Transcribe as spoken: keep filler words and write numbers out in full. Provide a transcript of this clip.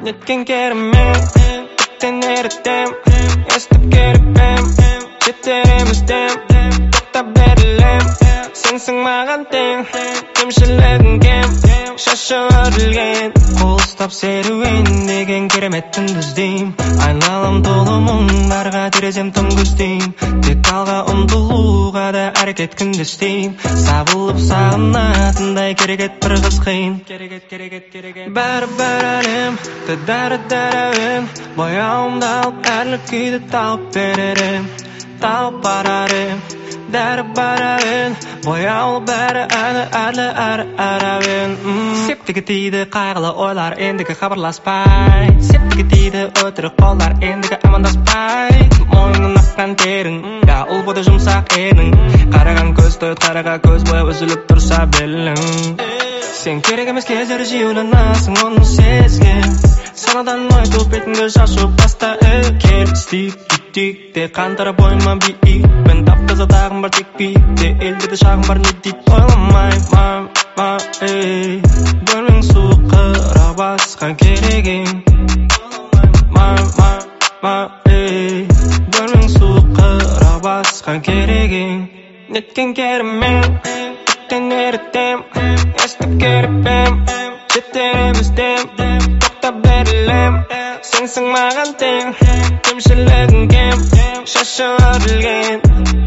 Неткен керемет Көптен ерітем Естіп керіппем Жетереміз дем Тоқтап берілем Сенсің маған тең Кемшілігің кем Шашы өрілген Қол ұстап серуен деген кереметтің дүздейм Айналам толы мұңдарға терезем түнгіздейм Тек алға ұмтылуға да әрекет күндестейм Сабылып сағынатындай керекет бір қыз қиын Бәрі-бәрі әлем Дәрі-дәрі әуен Бояуымды алып әрлік күйді тауып беререм Тауып барарем Дәрі-бәрі әуен Бояулы бәрі әлі әлі әрі әрі әуен Септігі тиді қайғылы ойлар ендігі хабарласпай Септігі тиді өтірік қолдар ендігі амандаспай Мойнын аққан терің Я ұл боды жұмсақ едің Қараған көз тойыт қараға көз бойы үзіліп тұрса белің Сен керек емес кездері жиюланасың оны сезген Санадан ой төпетіңді шашып баста әкел Стик, тик-тик де қантара бойыма биік Мен таптаза тағым бар тек биікте Елдерде шағым бар не дейді ойламай Мам, мам, ей Бөлмең суық қырақ басқан керегең Мам, мам, мам, ей Бөлмең суық қырақ басқан керегең Неткен керемет Көптен ерітем Естіп керіппем Жетереміз дем Тоқтап берілем Сенсің маған тең Кемшілігің кем Шашы өрілген